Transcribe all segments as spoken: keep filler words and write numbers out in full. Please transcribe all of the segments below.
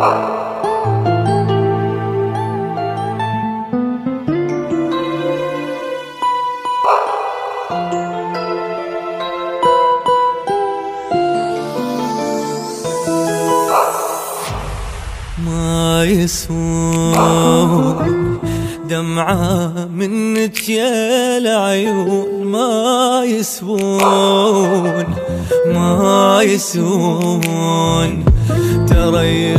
ما يسوون دمعة منك يا العيون، ما يسوون ما يسوون، ترى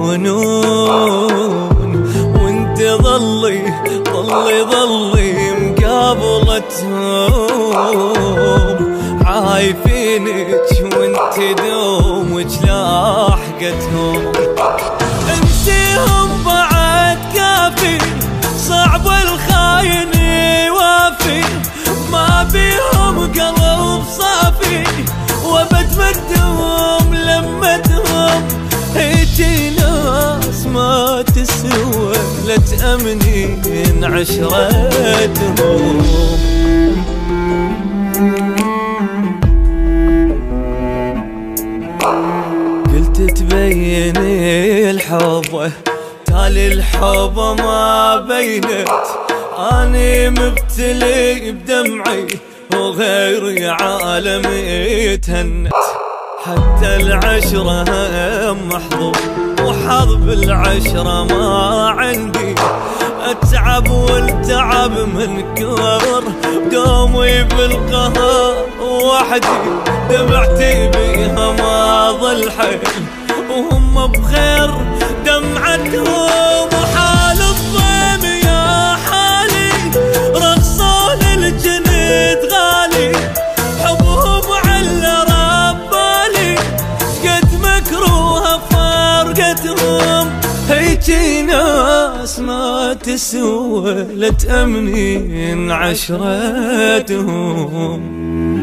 يخونون وانت ظلي ظلي ظلي مقابلتهم، عايفينك وانت دومك لاحقتهم، انتهم بعد كافي صعب الخاين يوافي، ما بيهم قلب صافي وابد مدهم لمتهم، هيجي ناس ما تسوى لا تأمنين عشرتهم. قلت تبيني الحب تالي الحب ما بينت، اني مبتلي بدمعي وغيري عالمي يتهنت، حتى العشرة محظوظ وحظ بالعشرة ما عندي، اتعب والتعب من كبر دومي بالقهر وحدي، دمعتي بيها ما ظل حيل وهم بخير دمعتهم، وحال الضيم يا حالي رقصون الجنيد غالي، حبهم على ربالي شقد مكروهة فرقتهم، هيجي ناس ما تسوى لا تأمنين عشرتهم.